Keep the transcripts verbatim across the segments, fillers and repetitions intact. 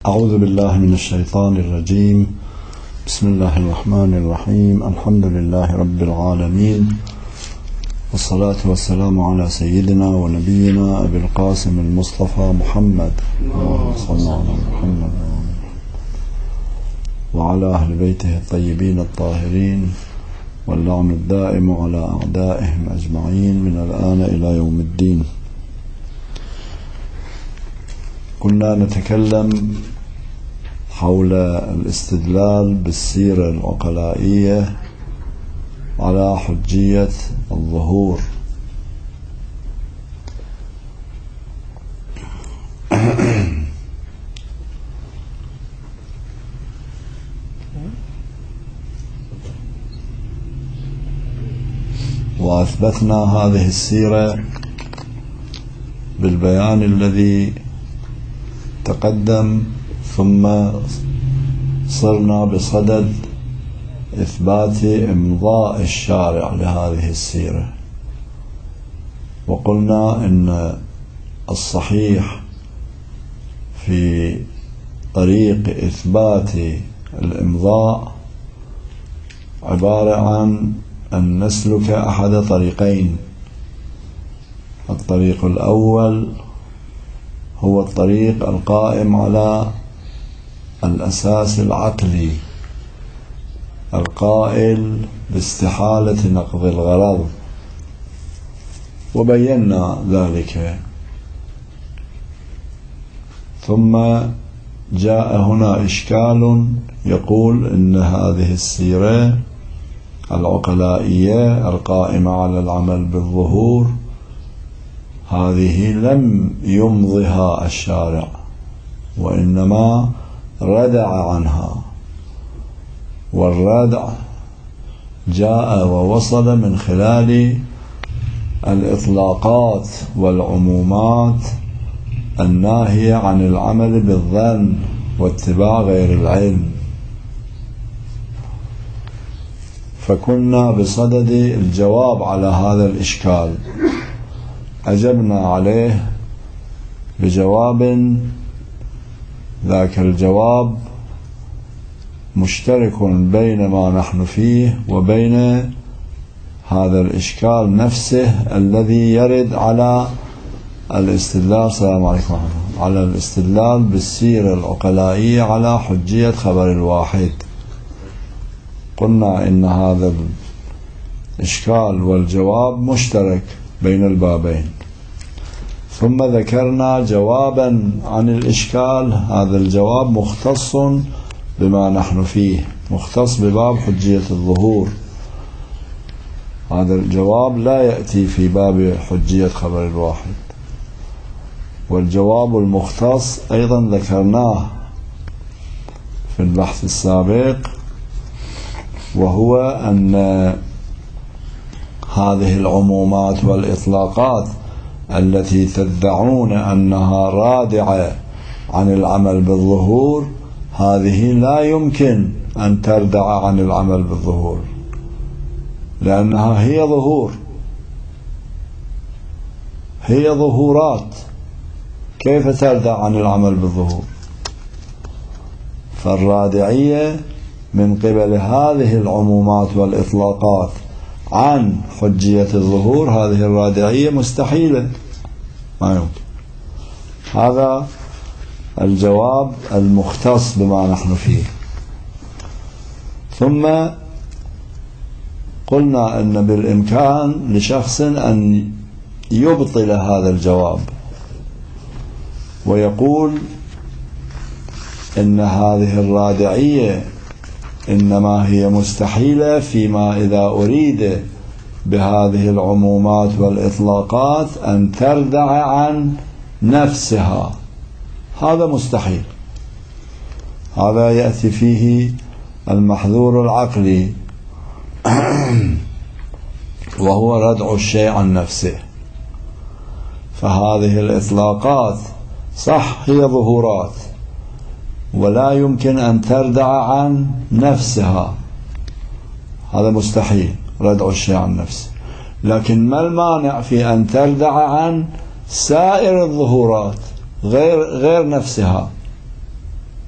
أعوذ بالله من الشيطان الرجيم. بسم الله الرحمن الرحيم. الحمد لله رب العالمين، والصلاة والسلام على سيدنا ونبينا أبي القاسم المصطفى محمد صلى الله عليه محمد وعلى أهل بيته الطيبين الطاهرين، واللعن الدائم على أعدائهم أجمعين من الآن إلى يوم الدين. كنا نتكلم حول الاستدلال بالسيرة العقلائية على حجية الظهور. وأثبتنا هذه السيرة بالبيان الذي تقدم، ثم صرنا بصدد إثبات إمضاء الشارع لهذه السيرة، وقلنا إن الصحيح في طريق إثبات الإمضاء عبارة عن أن نسلك أحد طريقين. الطريق الأول هو الطريق القائم على الأساس العقلي القائل باستحالة نقض الغرض، وبينا ذلك. ثم جاء هنا إشكال يقول إن هذه السيرة العقلائية القائمة على العمل بالظهور هذه لم يمضها الشارع، وإنما ردع عنها، والردع جاء ووصل من خلال الإطلاقات والعمومات الناهية عن العمل بالظن واتباع غير العلم. فكنا بصدد الجواب على هذا الإشكال، أجبنا عليه بجواب، ذاك الجواب مشترك بين ما نحن فيه وبين هذا الإشكال نفسه الذي يرد على الاستدلال السلام عليكم على الاستدلال بالسيرة العقلائية على حجية خبر الواحد. قلنا إن هذا الإشكال والجواب مشترك بين البابين، ثم ذكرنا جوابا عن الإشكال. هذا الجواب مختص بما نحن فيه، مختص بباب حجية الظهور. هذا الجواب لا يأتي في باب حجية خبر الواحد. والجواب المختص أيضا ذكرناه في البحث السابق، وهو أن هذه العمومات والإطلاقات التي تدعون أنها رادعة عن العمل بالظهور هذه لا يمكن أن تردع عن العمل بالظهور، لأنها هي ظهور، هي ظهورات، كيف تردع عن العمل بالظهور؟ فالرادعية من قبل هذه العمومات والإطلاقات عن حجية الظهور هذه الرادعية مستحيلة، ما يمكن. هذا الجواب المختص بما نحن فيه. ثم قلنا أن بالإمكان لشخص أن يبطل هذا الجواب ويقول إن هذه الرادعية إنما هي مستحيلة فيما إذا أريد بهذه العمومات والإطلاقات أن تردع عن نفسها، هذا مستحيل. هذا يأتي فيه المحذور العقلي وهو ردع الشيء عن نفسه. فهذه الإطلاقات صح هي ظهورات، ولا يمكن أن تردع عن نفسها، هذا مستحيل ردع الشيء عن نفسه. لكن ما المانع في أن تردع عن سائر الظهورات غير غير نفسها؟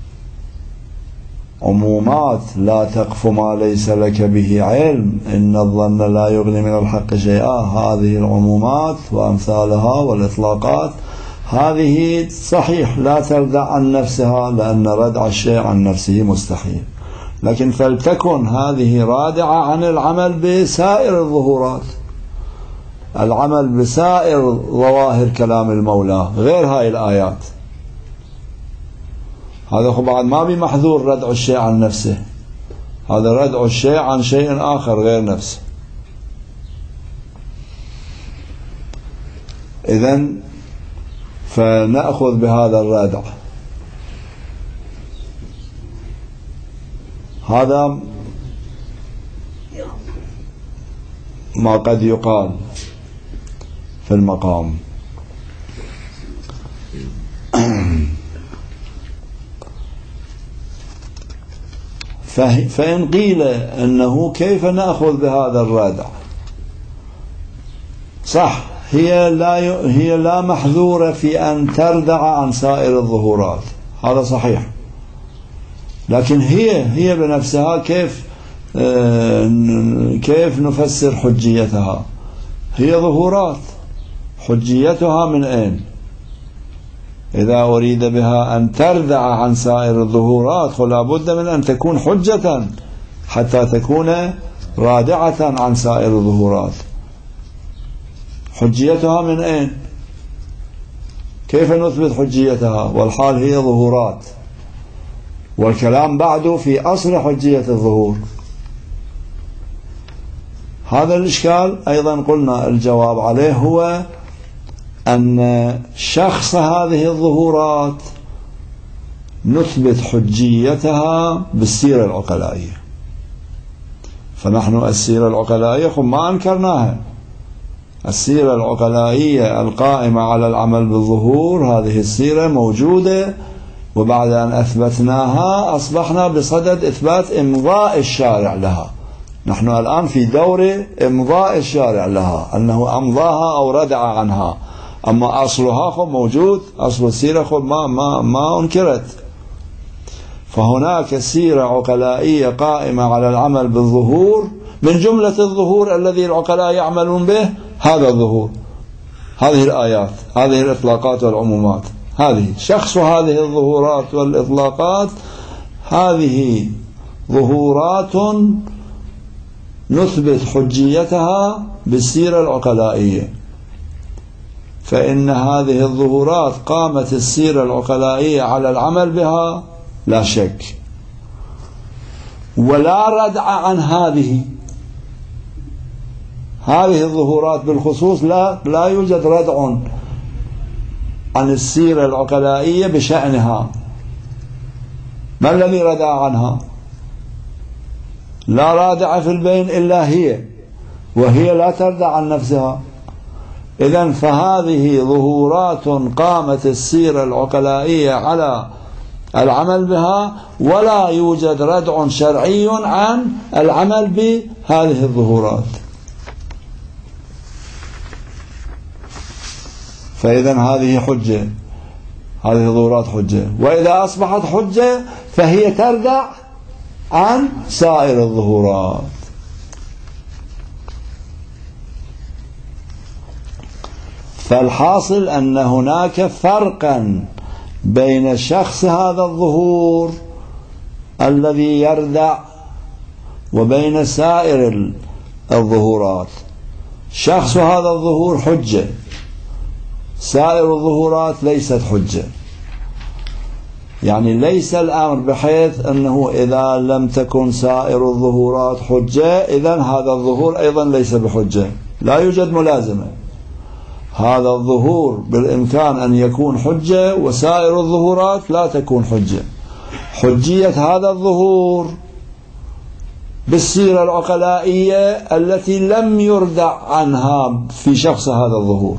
عمومات لا تقف ما ليس لك به علم، إن الظن لا يغني من الحق شيئا، هذه العمومات وأمثالها والإطلاقات هذه صحيح لا تردع عن نفسها، لأن ردع الشيء عن نفسه مستحيل، لكن فلتكن هذه رادعة عن العمل بسائر الظهورات، العمل بسائر ظواهر كلام المولى غير هاي الآيات. هذا بعد ما بمحذور ردع الشيء عن نفسه، هذا ردع الشيء عن شيء آخر غير نفسه. إذن فنأخذ بهذا الردع. هذا ما قد يقال في المقام. فإن قيل أنه كيف نأخذ بهذا الردع، صح، هي لا هي لا محذورة في أن تردع عن سائر الظهورات، هذا صحيح، لكن هي هي بنفسها كيف كيف نفسر حجيتها؟ هي ظهورات، حجيتها من أين؟ إذا أريد بها أن تردع عن سائر الظهورات فلا بد من أن تكون حجة حتى تكون رادعة عن سائر الظهورات. حجيتها من أين؟ كيف نثبت حجيتها والحال هي ظهورات، والكلام بعده في أصل حجية الظهور؟ هذا الإشكال أيضا قلنا الجواب عليه هو أن شخص هذه الظهورات نثبت حجيتها بالسيرة العقلائية، فنحن السيرة العقلائية خب ما أنكرناها، السيرة العقلائية القائمة على العمل بالظهور هذه السيرة موجودة، وبعد أن أثبتناها أصبحنا بصدد إثبات إمضاء الشارع لها. نحن الآن في دور إمضاء الشارع لها، أنه أمضاها أو ردع عنها، أما أصلها خب موجود، أصل السيرة خب ما, ما, ما أنكرت. فهناك سيرة عقلائية قائمة على العمل بالظهور، من جملة الظهور الذي العقلاء يعملون به هذا الظهور، هذه الآيات، هذه الإطلاقات والعمومات، هذه شخص هذه الظهورات والإطلاقات، هذه ظهورات نثبت حجيتها بالسيرة العقلائية. فإن هذه الظهورات قامت السيرة العقلائية على العمل بها لا شك، ولا ردع عن هذه هذه الظهورات بالخصوص، لا لا يوجد ردع عن السيرة العقلائية بشأنها. ما الذي ردع عنها؟ لا رادع في البين إلا هي، وهي لا تردع عن نفسها. إذن فهذه ظهورات قامت السيرة العقلائية على العمل بها، ولا يوجد ردع شرعي عن العمل بهذه الظهورات. فإذن هذه حجة، هذه الظهورات حجة، وإذا أصبحت حجة فهي تردع عن سائر الظهورات. فالحاصل أن هناك فرقا بين شخص هذا الظهور الذي يردع وبين سائر الظهورات. شخص هذا الظهور حجة، سائر الظهورات ليست حجة. يعني ليس الأمر بحيث أنه إذا لم تكن سائر الظهورات حجة إذن هذا الظهور أيضا ليس بحجة، لا يوجد ملازمة. هذا الظهور بالإمكان أن يكون حجة، وسائر الظهورات لا تكون حجة. حجية هذا الظهور بالسيرة العقلائية التي لم يردع عنها في شخص هذا الظهور،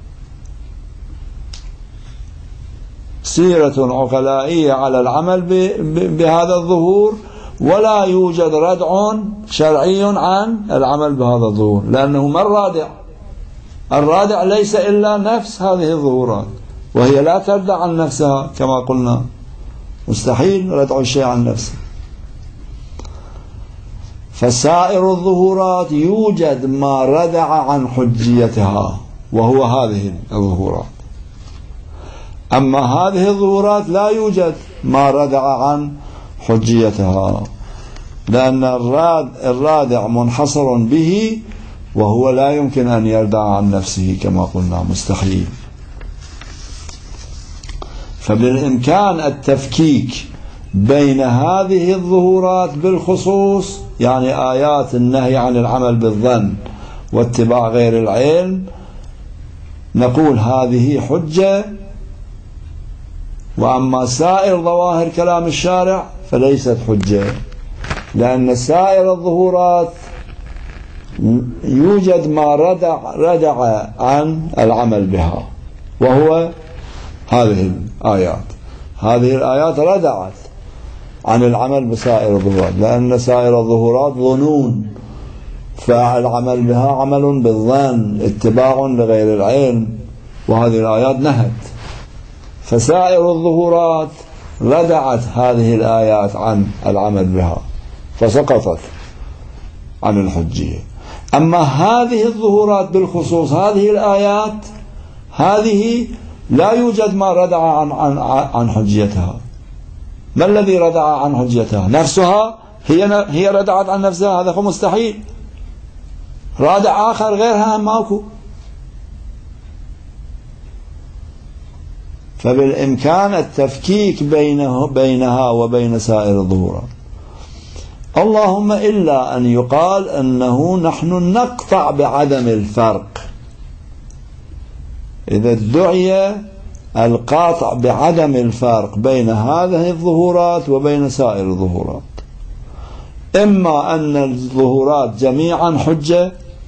سيرة عقلائية على العمل بهذا الظهور، ولا يوجد ردع شرعي عن العمل بهذا الظهور، لأنه ما الرادع؟ الرادع ليس إلا نفس هذه الظهورات، وهي لا تردع عن نفسها كما قلنا، مستحيل ردع الشيء عن نفسه. فسائر الظهورات يوجد ما ردع عن حجيتها وهو هذه الظهورات، أما هذه الظهورات لا يوجد ما ردع عن حجيتها، لأن الرادع منحصر به وهو لا يمكن أن يردع عن نفسه كما قلنا، مستحيل. فبالإمكان التفكيك بين هذه الظهورات بالخصوص، يعني آيات النهي عن العمل بالظن واتباع غير العلم، نقول هذه حجة، وأما سائر ظواهر كلام الشارع فليست حجة، لأن سائر الظهورات يوجد ما ردع, ردع عن العمل بها وهو هذه الآيات. هذه الآيات ردعت عن العمل بسائر الظهورات، لأن سائر الظهورات ظنون، فالعمل بها عمل بالظن، اتباع لغير العلم، وهذه الآيات نهت. فسائر الظهورات ردعت هذه الآيات عن العمل بها فسقطت عن الحجية. أما هذه الظهورات بالخصوص، هذه الآيات هذه لا يوجد ما ردع عن, عن, عن حجيتها. ما الذي ردع عن حجيتها؟ نفسها، هي, هي ردعت عن نفسها، هذا مستحيل. رادع آخر غيرها ماكو. فبالإمكان التفكيك بينه بينها وبين سائر الظهورات، اللهم إلا أن يقال أنه نحن نقطع بعدم الفرق. إذا ادعي القاطع بعدم الفرق بين هذه الظهورات وبين سائر الظهورات، إما أن الظهورات جميعا حجة،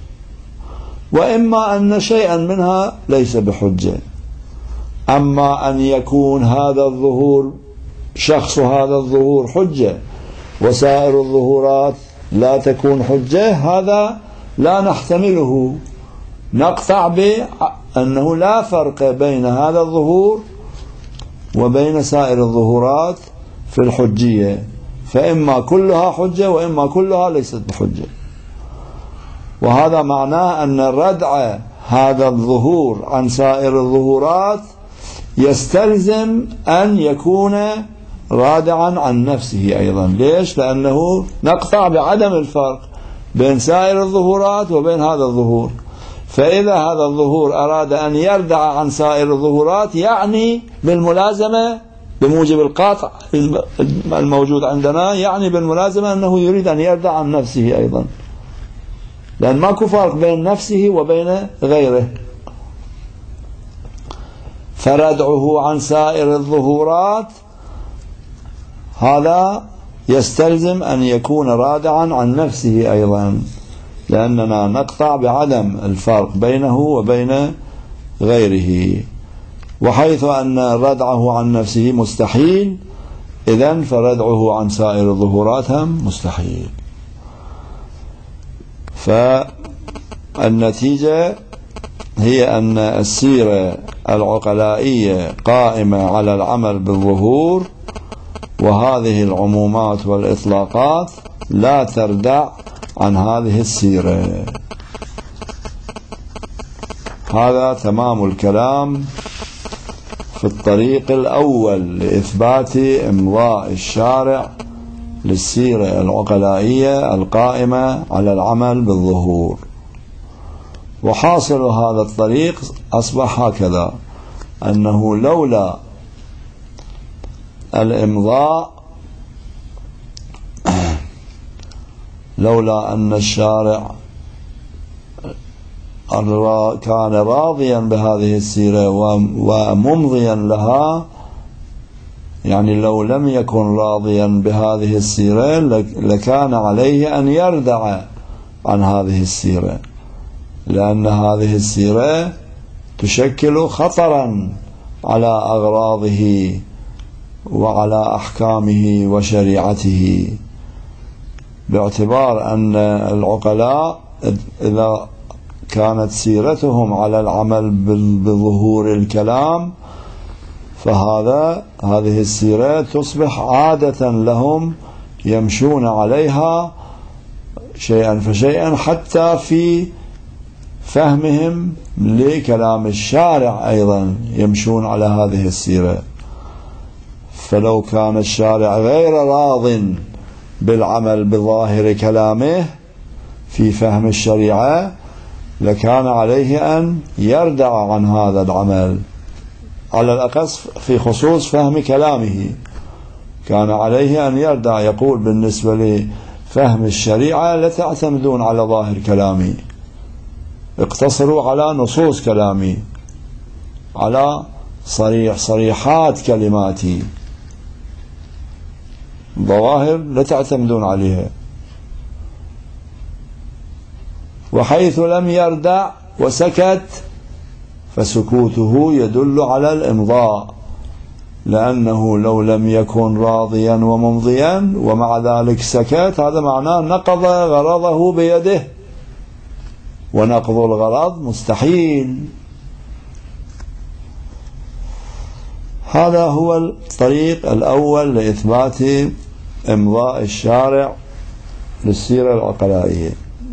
وإما أن شيئا منها ليس بحجة. أما أن يكون هذا الظهور، شخص هذا الظهور حجة وسائر الظهورات لا تكون حجة، هذا لا نحتمله. نقطع بأنه لا فرق بين هذا الظهور وبين سائر الظهورات في الحجية، فإما كلها حجة وإما كلها ليست بحجة. وهذا معناه أن ردع هذا الظهور عن سائر الظهورات يستلزم أن يكون رادعا عن نفسه أيضا. ليش؟ لأنه نقطع بعدم الفرق بين سائر الظهورات وبين هذا الظهور. فإذا هذا الظهور أراد أن يردع عن سائر الظهورات، يعني بالملازمة بموجب القاطع الموجود عندنا، يعني بالملازمة أنه يريد أن يردع عن نفسه أيضا، لأن ماكو فرق بين نفسه وبين غيره. فردعه عن سائر الظهورات هذا يستلزم أن يكون رادعا عن نفسه أيضا، لأننا نقطع بعدم الفرق بينه وبين غيره. وحيث أن ردعه عن نفسه مستحيل، إذن فردعه عن سائر الظهورات هم مستحيل. فالنتيجة هي أن السيرة العقلائية قائمة على العمل بالظهور، وهذه العمومات والإطلاقات لا تردع عن هذه السيرة. هذا تمام الكلام في الطريق الأول لإثبات إمضاء الشارع للسيرة العقلائية القائمة على العمل بالظهور. وحاصل هذا الطريق أصبح هكذا، أنه لولا الإمضاء، لولا أن الشارع كان راضيا بهذه السيرة وممضيا لها، يعني لو لم يكن راضيا بهذه السيرة لكان عليه أن يردع عن هذه السيرة، لأن هذه السيرة تشكل خطرا على أغراضه وعلى أحكامه وشريعته، باعتبار أن العقلاء إذا كانت سيرتهم على العمل بظهور الكلام، فهذا هذه السيرة تصبح عادة لهم يمشون عليها شيئا فشيئا حتى في فهمهم لكلام الشارع أيضا يمشون على هذه السيرة. فلو كان الشارع غير راض بالعمل بظاهر كلامه في فهم الشريعة لكان عليه أن يردع عن هذا العمل، على الأقص في خصوص فهم كلامه كان عليه أن يردع، يقول بالنسبة لفهم الشريعة لا تعتمدون على ظاهر كلامي، اقتصروا على نصوص كلامي، على صريح صريحات كلماتي، ظواهر لا تعتمدون عليها. وحيث لم يردع وسكت فسكوته يدل على الإمضاء، لأنه لو لم يكن راضيا وممضيا ومع ذلك سكت هذا معناه نقض غرضه بيده، ونقض الغرض مستحيل. هذا هو الطريق الأول لإثبات إمضاء الشارع للسيرة العقلائية.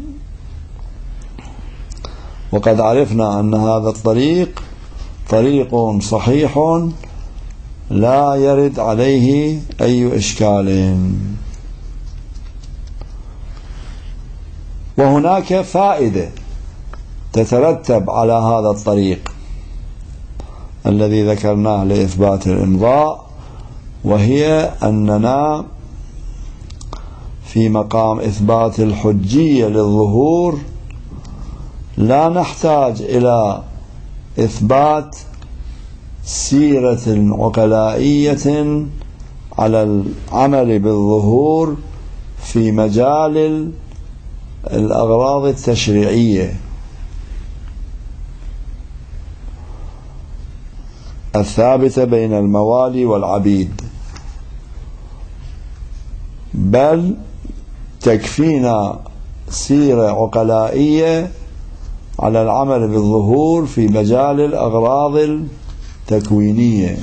وقد عرفنا أن هذا الطريق طريق صحيح لا يرد عليه أي إشكال. وهناك فائدة تترتب على هذا الطريق الذي ذكرناه لإثبات الإمضاء، وهي أننا في مقام إثبات الحجية للظهور لا نحتاج إلى إثبات سيرة عقلائية على العمل بالظهور في مجال الأغراض التشريعية الثابتة بين الموالي والعبيد، بل تكفينا سيرة عقلائية على العمل بالظهور في مجال الأغراض التكوينية.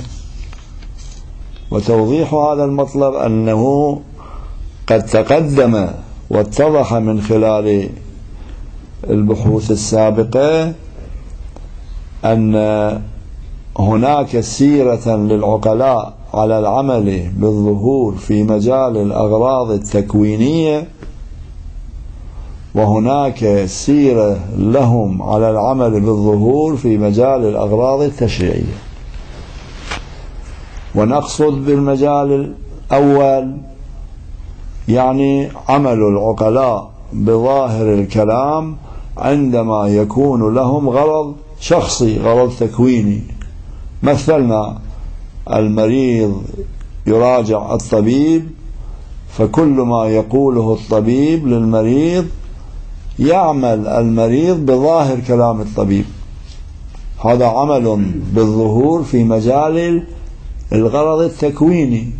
وتوضيح هذا المطلب أنه قد تقدم واتضح من خلال البحوث السابقة أن هناك سيرة للعقلاء على العمل بالظهور في مجال الأغراض التكوينية، وهناك سيرة لهم على العمل بالظهور في مجال الأغراض التشريعية. ونقصد بالمجال الأول يعني عمل العقلاء بظاهر الكلام عندما يكون لهم غرض شخصي، غرض تكويني. مثلنا المريض يراجع الطبيب، فكل ما يقوله الطبيب للمريض يعمل المريض بظاهر كلام الطبيب، هذا عمل بالظهور في مجال الغرض التكويني.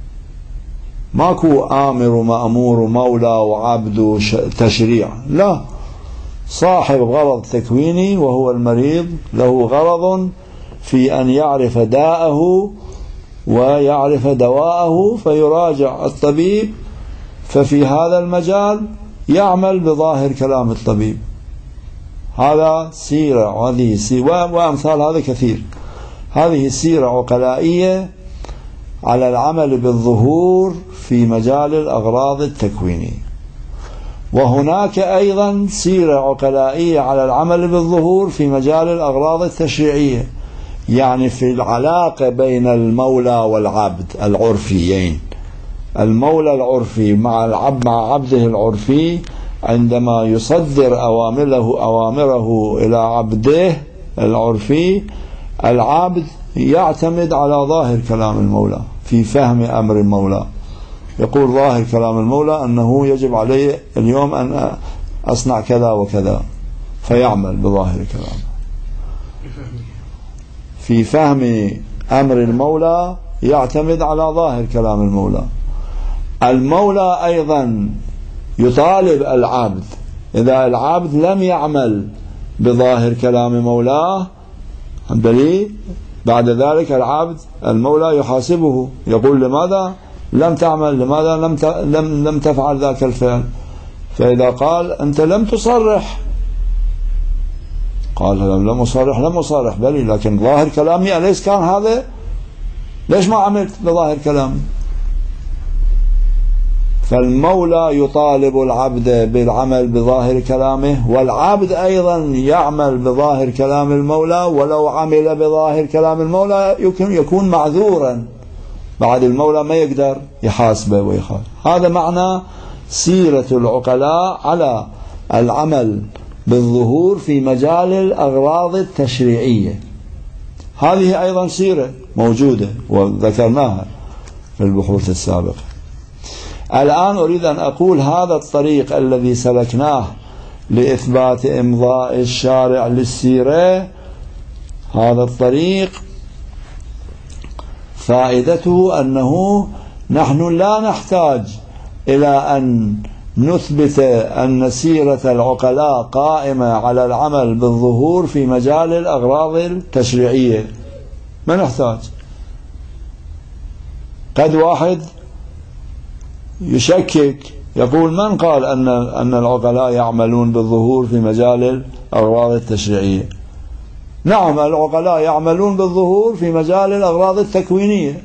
ماكو آمر ومأمور ومولى وعبد وتشريع، لا، صاحب غرض تكويني وهو المريض له غرض في أن يعرف داءه ويعرف دواءه فيراجع الطبيب، ففي هذا المجال يعمل بظاهر كلام الطبيب. هذا سيرة، هذه سيرة وأمثال هذا كثير. هذه سيرة عقلائية على العمل بالظهور في مجال الأغراض التكوينية. وهناك أيضا سيرة عقلائية على العمل بالظهور في مجال الأغراض التشريعية، يعني في العلاقة بين المولى والعبد العرفيين. المولى العرفي مع العبد مع عبده العرفي عندما يصدر أوامره أوامره إلى عبده العرفي، العبد يعتمد على ظاهر كلام المولى في فهم أمر المولى. يقول ظاهر كلام المولى أنه يجب عليه اليوم أن أصنع كذا وكذا، فيعمل بظاهر كلامه. في فهم أمر المولى يعتمد على ظاهر كلام المولى. المولى أيضا يطالب العبد، إذا العبد لم يعمل بظاهر كلام مولاه دليل، بعد ذلك العبد المولى يحاسبه، يقول لماذا لم تعمل، لماذا لم لم لم تفعل ذاك الفعل. فإذا قال أنت لم تصرح، قال لم أصرح لم أصرح بلي، لكن ظاهر كلامي أليس كان هذا؟ ليش ما عملت بظاهر كلامي؟ فالمولى يطالب العبد بالعمل بظاهر كلامه، والعبد أيضا يعمل بظاهر كلام المولى، ولو عمل بظاهر كلام المولى يمكن يكون معذورا، بعد المولى ما يقدر يحاسبه ويخاف. هذا معنى سيرة العقلاء على العمل بالظهور في مجال الأغراض التشريعية. هذه أيضا سيرة موجودة وذكرناها في البحوث السابقة. الآن أريد أن أقول هذا الطريق الذي سلكناه لإثبات إمضاء الشارع للسيرة، هذا الطريق فائدته أنه نحن لا نحتاج إلى أن نثبت أن سيرة العقلاء قائمة على العمل بالظهور في مجال الأغراض التشريعية، ما نحتاج. قد واحد يشكك يقول من قال أن أن العقلاء يعملون بالظهور في مجال الأغراض التشريعية؟ نعم، العقلاء يعملون بالظهور في مجال الأغراض التكوينية.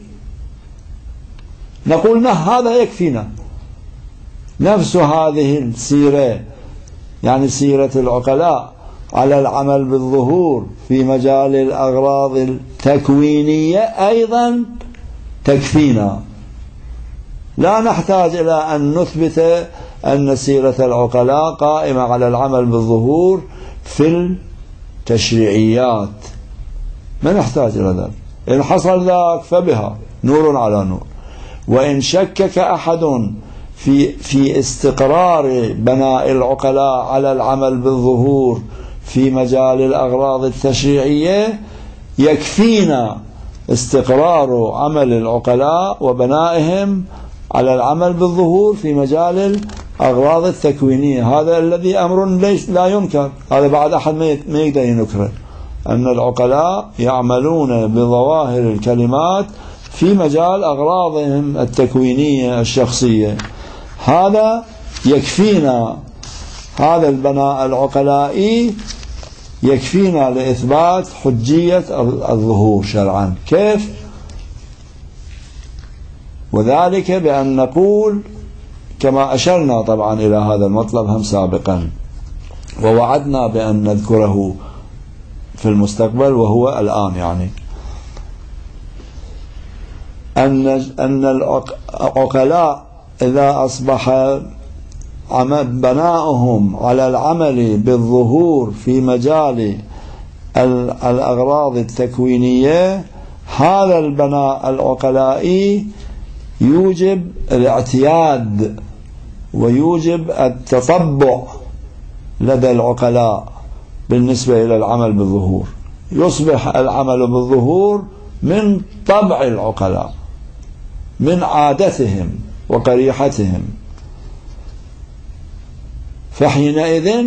نقول نه، هذا يكفينا. نفس هذه السيرة، يعني سيرة العقلاء على العمل بالظهور في مجال الأغراض التكوينية أيضا تكفينا. لا نحتاج إلى أن نثبت أن سيرة العقلاء قائمة على العمل بالظهور في التشريعيات، ما نحتاج إلى ذلك. إن حصل ذاك فبها نور على نور. وإن شكك أحد في في استقرار بناء العقلاء على العمل بالظهور في مجال الأغراض التشريعية، يكفينا استقرار عمل العقلاء وبنائهم على العمل بالظهور في مجال الأغراض التكوينية. هذا الذي أمر ليس لا ينكر، هذا بعد أحد ما يقدر ينكره، أن العقلاء يعملون بظواهر الكلمات في مجال أغراضهم التكوينية الشخصية. هذا يكفينا، هذا البناء العقلائي يكفينا لإثبات حجية الظهور شرعا. كيف؟ وذلك بأن نقول كما أشرنا طبعا إلى هذا المطلب هم سابقا، ووعدنا بأن نذكره في المستقبل وهو الآن، يعني أن أن العقلاء إذا أصبح بناؤهم على العمل بالظهور في مجال الأغراض التكوينية، هذا البناء العقلائي يوجب الاعتياد ويوجب التطبع لدى العقلاء بالنسبة إلى العمل بالظهور. يصبح العمل بالظهور من طبع العقلاء، من عادتهم وقريحتهم. فحينئذ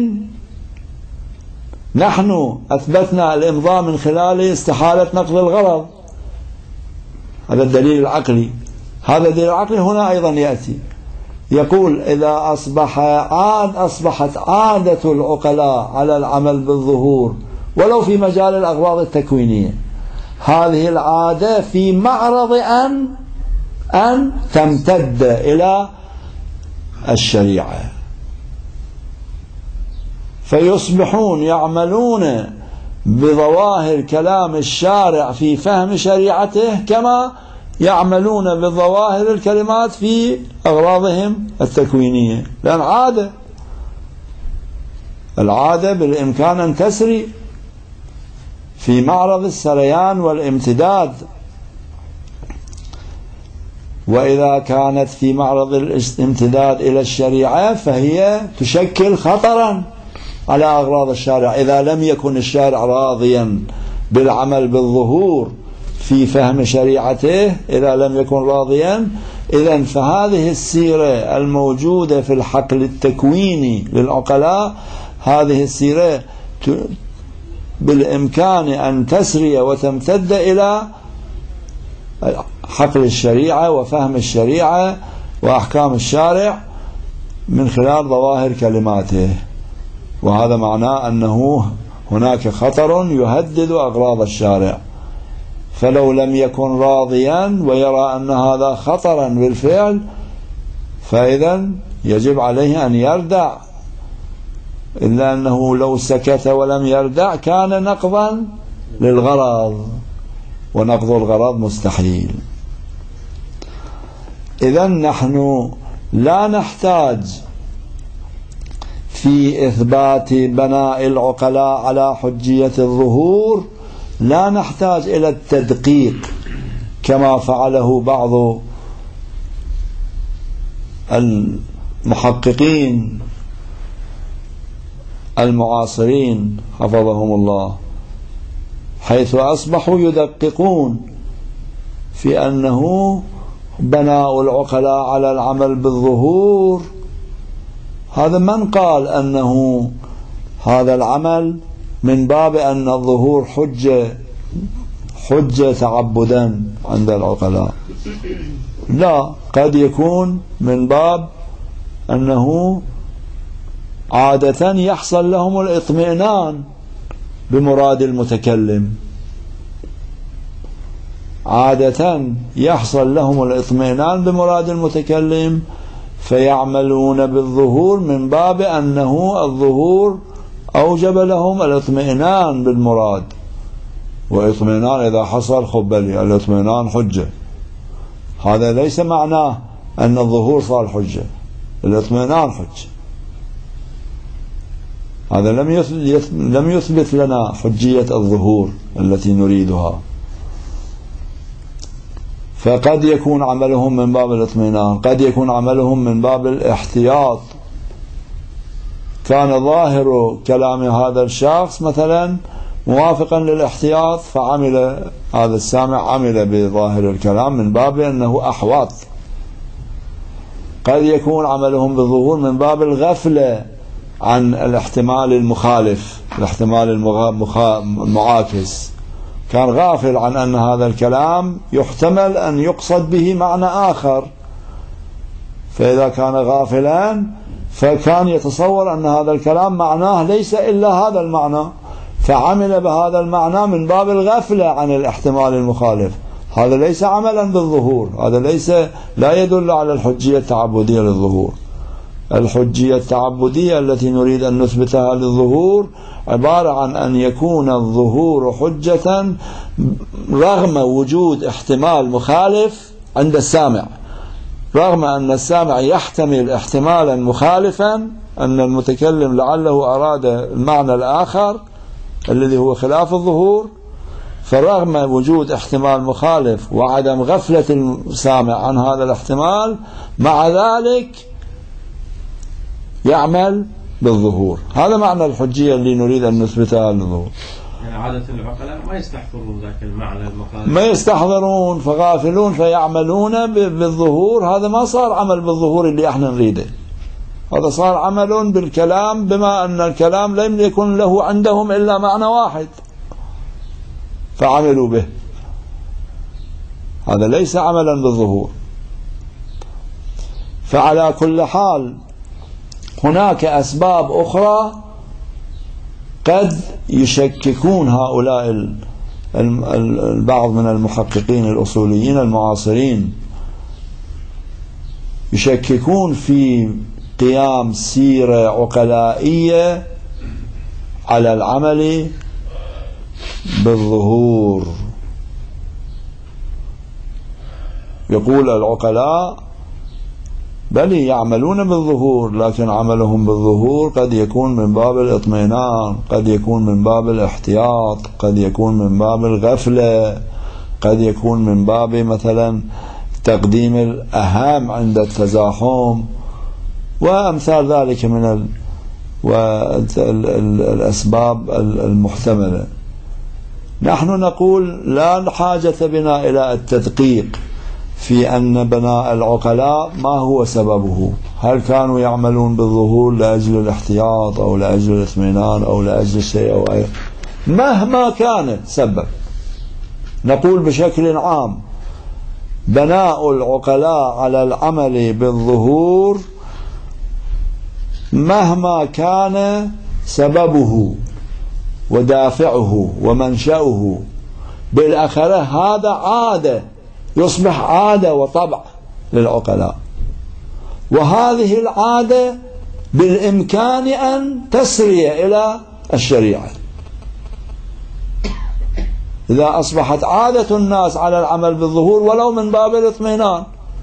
نحن أثبتنا الإمضاء من خلال استحالة نقض الغرض، هذا الدليل العقلي. هذا الدليل العقلي هنا أيضا يأتي يقول إذا أصبح عاد أصبحت عادة العقلاء على العمل بالظهور ولو في مجال الأغراض التكوينية، هذه العادة في معرض أن أن تمتد إلى الشريعة، فيصبحون يعملون بظواهر كلام الشارع في فهم شريعته كما يعملون بظواهر الكلمات في أغراضهم التكوينية، لأن عادة العادة بالإمكان أن تسري في معرض السريان والامتداد، وإذا كانت في معرض الامتداد إلى الشريعة فهي تشكل خطرا على أغراض الشارع. إذا لم يكن الشارع راضيا بالعمل بالظهور في فهم شريعته، إذا لم يكن راضيا، إذن فهذه السيرة الموجودة في الحقل التكويني للعقلاء، هذه السيرة بالإمكان أن تسري وتمتد إلى حقل الشريعة وفهم الشريعة وأحكام الشارع، من خلال ظواهر كلماته، وهذا معناه أنه هناك خطر يهدد أغراض الشارع، فلو لم يكن راضيا ويرى أن هذا خطرا بالفعل فإذا يجب عليه أن يردع، إلا أنه لو سكت ولم يردع كان نقضا للغرض، ونقض الغرض مستحيل. إذن نحن لا نحتاج في إثبات بناء العقلاء على حجية الظهور، لا نحتاج إلى التدقيق كما فعله بعض المحققين المعاصرين حفظهم الله، حيث أصبحوا يدققون في أنه بناء العقلاء على العمل بالظهور. هذا من قال أنه هذا العمل من باب أن الظهور حجة حجة تعبدا عند العقلاء؟ لا، قد يكون من باب أنه عادة يحصل لهم الاطمئنان بمراد المتكلم، عادة يحصل لهم الاطمئنان بمراد المتكلم فيعملون بالظهور من باب أنه الظهور أوجب لهم الاطمئنان بالمراد، واطمئنان إذا حصل خبلي الاطمئنان حجة. هذا ليس معناه أن الظهور صار حجة، الاطمئنان حجة. هذا لم يثبت لم يثبت لنا حجية الظهور التي نريدها. فقد يكون عملهم من باب الاطمئنان، قد يكون عملهم من باب الاحتياط. كان ظاهر كلام هذا الشخص مثلا موافقا للاحتياط فعمل هذا السامع عمل بظاهر الكلام من باب أنه أحوط. قد يكون عملهم بالظهور من باب الغفلة عن الاحتمال المخالف، الاحتمال المعاكس، كان غافل عن أن هذا الكلام يحتمل أن يقصد به معنى آخر، فإذا كان غافلا فكان يتصور أن هذا الكلام معناه ليس إلا هذا المعنى، فعمل بهذا المعنى من باب الغفلة عن الاحتمال المخالف. هذا ليس عملا بالظهور، هذا ليس لا يدل على الحجية التعبدية للظهور. الحجية التعبدية التي نريد أن نثبتها للظهور عبارة عن أن يكون الظهور حجة رغم وجود احتمال مخالف عند السامع، رغم أن السامع يحتمل احتمالا مخالفا، أن المتكلم لعله أراد المعنى الآخر الذي هو خلاف الظهور، فرغم وجود احتمال مخالف وعدم غفلة السامع عن هذا الاحتمال مع ذلك يعمل بالظهور. هذا معنى الحجية اللي نريد أن نثبتها للظهور. يعني عادة العقلاء ما يستحضرون ذاك المعنى المخالف، ما يستحضرون فغافلون فيعملون بالظهور. هذا ما صار عمل بالظهور اللي احنا نريده، هذا صار عمل بالكلام بما أن الكلام لم يكن له عندهم إلا معنى واحد فعملوا به. هذا ليس عملا بالظهور. فعلى كل حال هناك أسباب أخرى قد يشككون هؤلاء البعض من المحققين الأصوليين المعاصرين، يشككون في قيام سيرة عقلائية على العمل بالظهور. يقول العقلاء بل يعملون بالظهور، لكن عملهم بالظهور قد يكون من باب الاطمئنان، قد يكون من باب الاحتياط، قد يكون من باب الغفلة، قد يكون من باب مثلا تقديم الأهم عند التزاحم وأمثال ذلك من الأسباب المحتملة. نحن نقول لا حاجة بنا إلى التدقيق في أن بناء العقلاء ما هو سببه، هل كانوا يعملون بالظهور لأجل الاحتياط أو لأجل الاطمئنان أو لأجل شيء أو أي، مهما كان سبب. نقول بشكل عام بناء العقلاء على العمل بالظهور مهما كان سببه ودافعه ومنشأه، بالآخرة هذا عادة، يصبح عادة وطبع للعقلاء، وهذه العادة بالإمكان أن تسري إلى الشريعة. إذا أصبحت عادة الناس على العمل بالظهور ولو من باب الاطمئنان،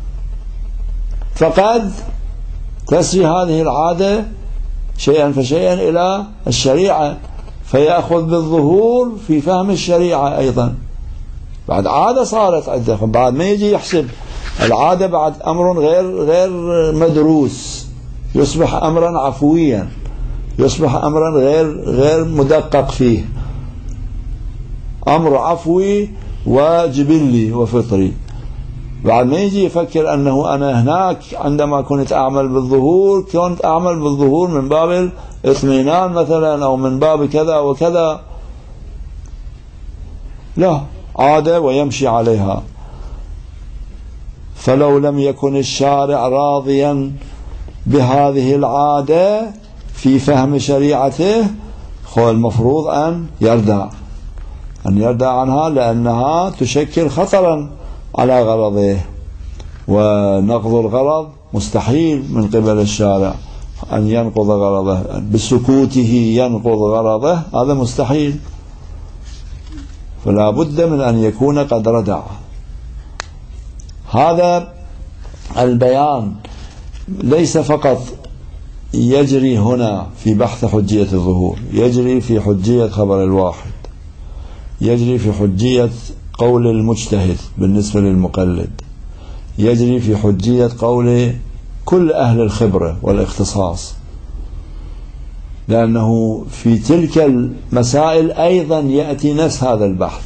فقد تسري هذه العادة شيئا فشيئا إلى الشريعة، فيأخذ بالظهور في فهم الشريعة أيضا. بعد عادة صارت عنده، بعد ما يجي يحسب العادة بعد أمر غير غير مدروس، يصبح أمرا عفويا، يصبح أمرا غير غير مدقق فيه، أمر عفوي وجبلي وفطري. بعد ما يجي يفكر أنه أنا هناك عندما كنت أعمل بالظهور كنت أعمل بالظهور من باب الاطمئنان مثلا، أو من باب كذا وكذا، لا، عادة ويمشي عليها. فلو لم يكن الشارع راضيا بهذه العادة في فهم شريعته، هو المفروض أن يردع أن يردع عنها، لأنها تشكل خطرا على غرضه، ونقض الغرض مستحيل من قبل الشارع، أن ينقض غرضه بسكوته ينقض غرضه، هذا مستحيل. فلا بد من أن يكون قد ردع. هذا البيان ليس فقط يجري هنا في بحث حجية الظهور، يجري في حجية خبر الواحد، يجري في حجية قول المجتهد بالنسبة للمقلد، يجري في حجية قول كل أهل الخبرة والاختصاص، لأنه في تلك المسائل أيضا يأتي نفس هذا البحث.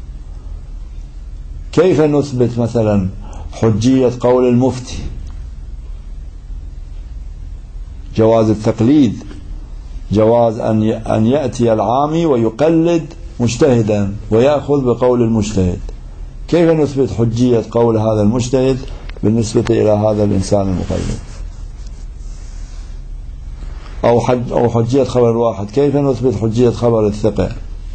كيف نثبت مثلا حجية قول المفتي، جواز التقليد، جواز أن يأتي العامي ويقلد مجتهدا ويأخذ بقول المجتهد، كيف نثبت حجية قول هذا المجتهد بالنسبة إلى هذا الإنسان المقلد؟ أو حج أو حجية خبر الواحد، كيف نثبت حجية خبر الثقة؟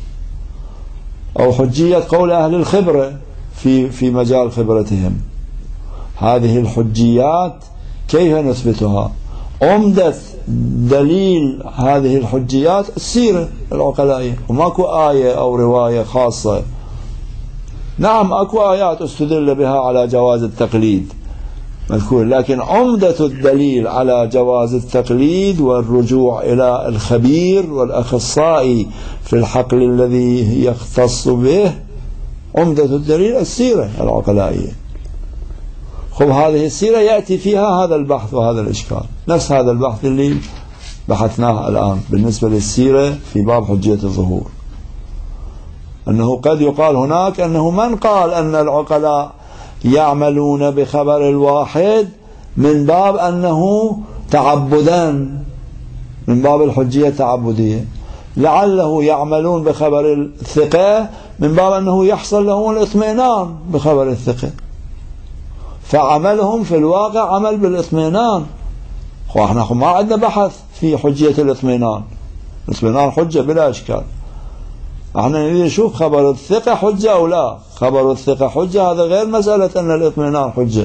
أو حجية قول أهل الخبرة في في مجال خبرتهم. هذه الحجيات كيف نثبتها؟ عمدة دليل هذه الحجيات السيرة العقلائية، وماكو آية أو رواية خاصة. نعم أكو آيات استدل بها على جواز التقليد مذكور، لكن عمدة الدليل على جواز التقليد والرجوع إلى الخبير والأخصائي في الحقل الذي يختص به، عمدة الدليل السيرة العقلائية. خب هذه السيرة يأتي فيها هذا البحث وهذا الإشكال، نفس هذا البحث اللي بحثناه الآن بالنسبة للسيرة في باب حجية الظهور، أنه قد يقال هناك أنه من قال أن العقلاء يعملون بخبر الواحد من باب أنه تعبدا، من باب الحجية التعبدية، لعله يعملون بخبر الثقة من باب أنه يحصل لهم الاطمئنان بخبر الثقة، فعملهم في الواقع عمل بالاطمئنان. واحنا ما عندنا بحث في حجية الاطمئنان، الاطمئنان حجة بلا إشكال، احنا نريد نشوف خبر الثقة حجة أو لا. خبر الثقة حجة، هذا غير مسألة أن الاطمئنان حجة.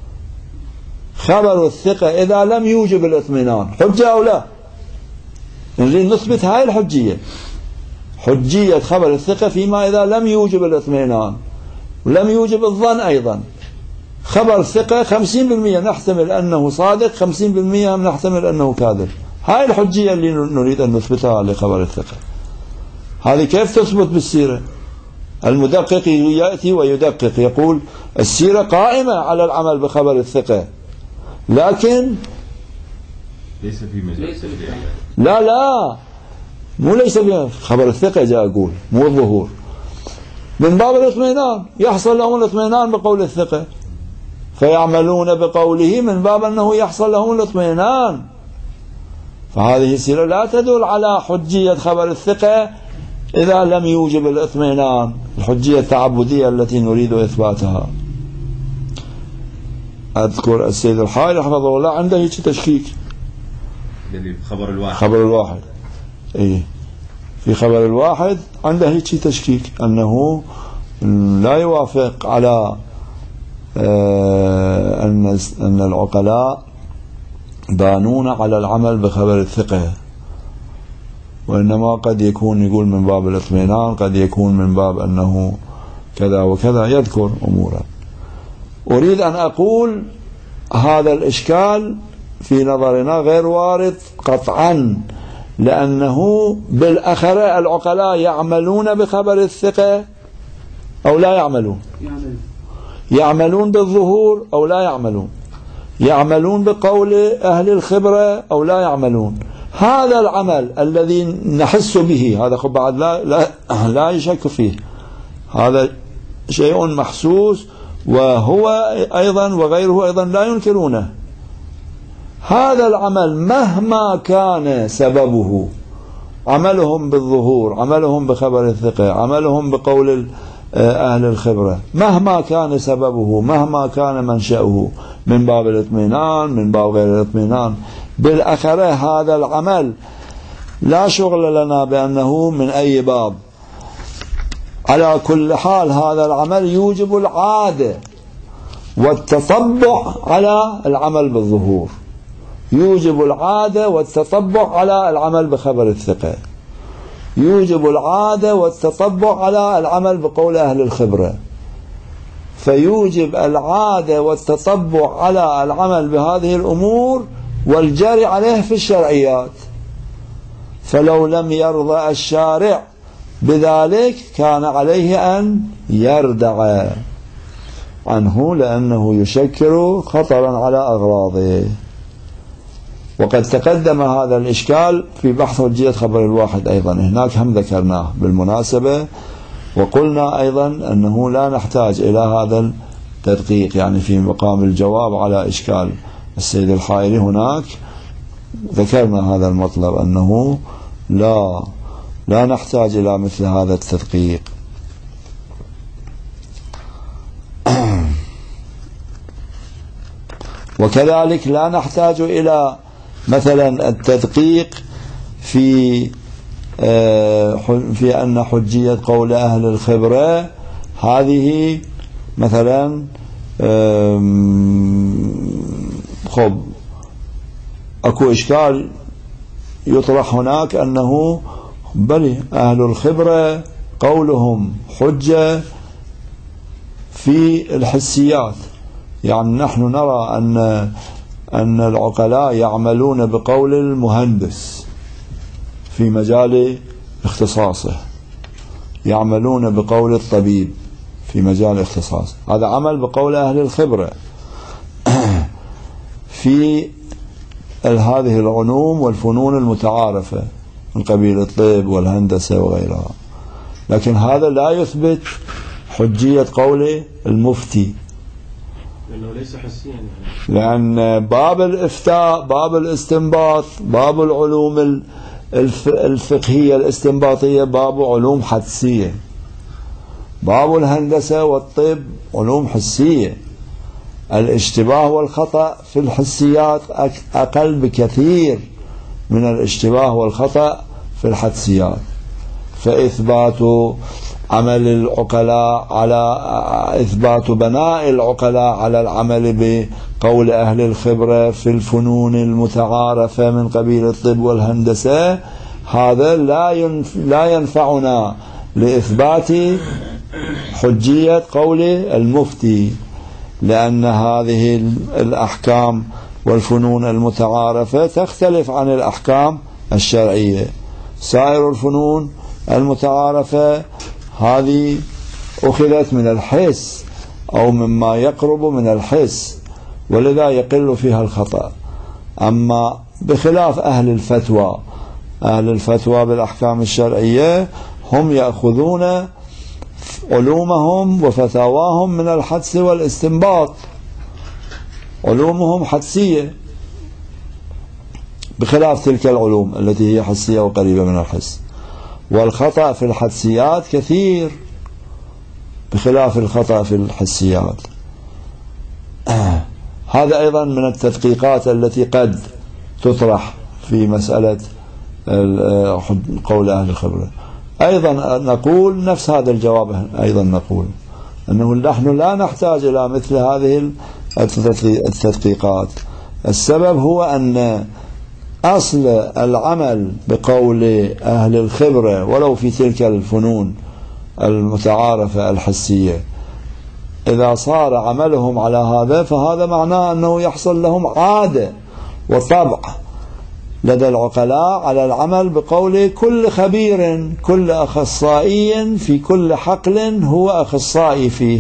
خبر الثقة إذا لم يوجب الاطمئنان حجة أو لا، نريد نثبت هاي الحجية، حجية خبر الثقة فيما إذا لم يوجب الاطمئنان ولم يوجب الظن أيضا. خبر الثقة خمسين بالمئة نحتمل أنه صادق، خمسين بالمئة نحتمل أنه كاذب. هاي الحجية اللي نريد أن نثبتها لخبر الثقة. هذه كيف تثبت بالسيرة؟ المدقق يأتي ويدقق يقول السيرة قائمة على العمل بخبر الثقة، لكن ليس في مجال لا لا مو ليس في خبر الثقة، جاء أقول مو الظهور، من باب الاطمئنان، يحصل لهم الاطمئنان بقول الثقة، فيعملون بقوله من باب أنه يحصل لهم الاطمئنان. فهذه السيرة لا تدل على حجية خبر الثقة إذا لم يوجب الاطمئنان، الحجية التعبدية التي نريد إثباتها. أذكر السيد الحائري حفظه الله عنده هيك تشكيك، خبر الواحد خبر الواحد إيه في خبر الواحد عنده هيك تشكيك أنه لا يوافق على أن أن العقلاء بانون على العمل بخبر الثقة، وإنما قد يكون يقول من باب الاطمئنان، قد يكون من باب أنه كذا وكذا، يذكر أمورا. أريد أن أقول هذا الإشكال في نظرنا غير وارد قطعا، لأنه بالأخرى العقلاء يعملون بخبر الثقة أو لا يعملون، يعملون بالظهور أو لا يعملون، يعملون بقول أهل الخبرة أو لا يعملون. هذا العمل الذي نحس به هذا خب بعد لا, لا, لا يشك فيه، هذا شيء محسوس، وهو أيضا وغيره أيضا لا ينكرونه. هذا العمل مهما كان سببه، عملهم بالظهور، عملهم بخبر الثقة، عملهم بقول أهل الخبرة، مهما كان سببه، مهما كان منشأه، من باب الاطمئنان، من باب غير الاطمئنان، بالأخرى هذا العمل لا شغل لنا بأنه من أي باب. على كل حال هذا العمل يوجب العادة والتطبع على العمل بالظهور، يوجب العادة والتطبع على العمل بخبر الثقة، يوجب العادة والتطبع على العمل بقول أهل الخبرة، فيوجب العادة والتطبع على العمل بهذه الأمور والجري عليه في الشرعيات. فلو لم يرضى الشارع بذلك كان عليه أن يردع عنه، لأنه يشكل خطرا على أغراضه. وقد تقدم هذا الإشكال في بحث حجية خبر الواحد أيضا، هناك هم ذكرناه بالمناسبة، وقلنا أيضا أنه لا نحتاج إلى هذا التدقيق، يعني في مقام الجواب على إشكال السيد الحائري هناك ذكرنا هذا المطلب، أنه لا لا نحتاج إلى مثل هذا التدقيق. وكذلك لا نحتاج إلى مثلا التدقيق في في أن حجية قول أهل الخبرة هذه مثلا خب أكو إشكال يطرح هناك أنه بل أهل الخبرة قولهم حجة في الحسيات، يعني نحن نرى أن أن العقلاء يعملون بقول المهندس في مجال اختصاصه، يعملون بقول الطبيب في مجال اختصاصه، هذا عمل بقول أهل الخبرة في هذه العلوم والفنون المتعارفة من قبيل الطب والهندسة وغيرها. لكن هذا لا يثبت حجية قول المفتي، لأنه ليس حسيا يعني. لأن باب الإفتاء، باب الاستنباط، باب العلوم الفقهية الاستنباطية باب علوم حدسية، باب الهندسة والطب علوم حسية. الاشتباه والخطأ في الحسيات أقل بكثير من الاشتباه والخطأ في الحدسيات. فإثبات عمل العقلاء على إثبات بناء العقلاء على العمل بقول أهل الخبرة في الفنون المتعارفة من قبيل الطب والهندسة، هذا لا لا ينفعنا لإثبات حجية قول المفتي، لأن هذه الأحكام والفنون المتعارفة تختلف عن الأحكام الشرعية. سائر الفنون المتعارفة هذه أخذت من الحس أو مما يقرب من الحس، ولذا يقل فيها الخطأ. أما بخلاف أهل الفتوى، أهل الفتوى بالأحكام الشرعية هم يأخذون علومهم وفتاواهم من الحدس والاستنباط، علومهم حدسية بخلاف تلك العلوم التي هي حسية وقريبة من الحس. والخطأ في الحدسيات كثير بخلاف الخطأ في الحسيات. هذا أيضا من التدقيقات التي قد تطرح في مسألة قول أهل الخبرة. أيضا نقول نفس هذا الجواب، أيضا نقول أنه نحن لا نحتاج إلى مثل هذه التدقيقات. السبب هو أن أصل العمل بقول أهل الخبرة ولو في تلك الفنون المتعارفة الحسية، إذا صار عملهم على هذا فهذا معناه أنه يحصل لهم عادة وطبع لدى العقلاء على العمل بقول كل خبير، كل أخصائي في كل حقل هو أخصائي فيه.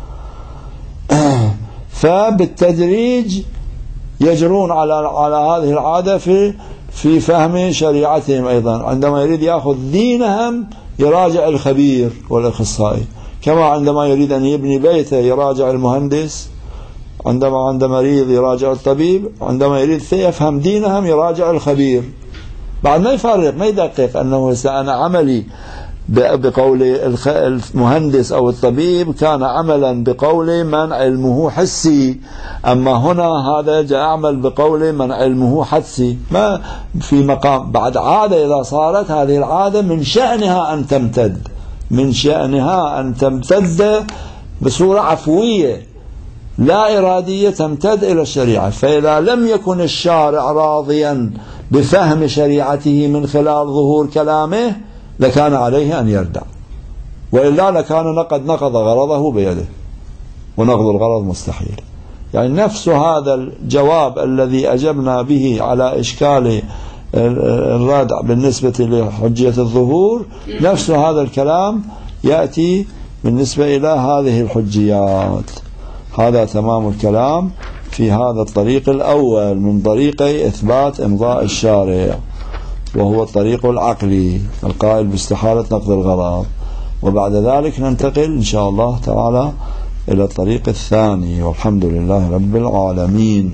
فبالتدريج يجرون على على هذه العادة في في فهم شريعتهم. أيضا عندما يريد يأخذ دينهم يراجع الخبير والأخصائي، كما عندما يريد أن يبني بيته يراجع المهندس، عندما عند مريض يراجع الطبيب، عندما يريد يفهم دينهم يراجع الخبير. بعد ما يفرق، ما يدقق أنه أنا عملي بقول المهندس أو الطبيب كان عملا بقول من علمه حسي، أما هنا هذا جاء أعمل بقول من علمه حسي. ما في مقام بعد عادة، إذا صارت هذه العادة من شأنها أن تمتد، من شأنها أن تمتد بصورة عفوية لا إرادية، تمتد إلى الشريعة. فإذا لم يكن الشارع راضيا بفهم شريعته من خلال ظهور كلامه لكان عليه أن يردع، وإلا لكان قد نقض غرضه بيده، ونقض الغرض مستحيل. يعني نفس هذا الجواب الذي أجبنا به على إشكال الردع بالنسبة لحجية الظهور، نفس هذا الكلام يأتي بالنسبة إلى هذه الحجيات. هذا تمام الكلام في هذا الطريق الأول من طريقي إثبات إمضاء الشارع، وهو الطريق العقلي القائل باستحالة نقض الغرض. وبعد ذلك ننتقل إن شاء الله تعالى إلى الطريق الثاني، والحمد لله رب العالمين.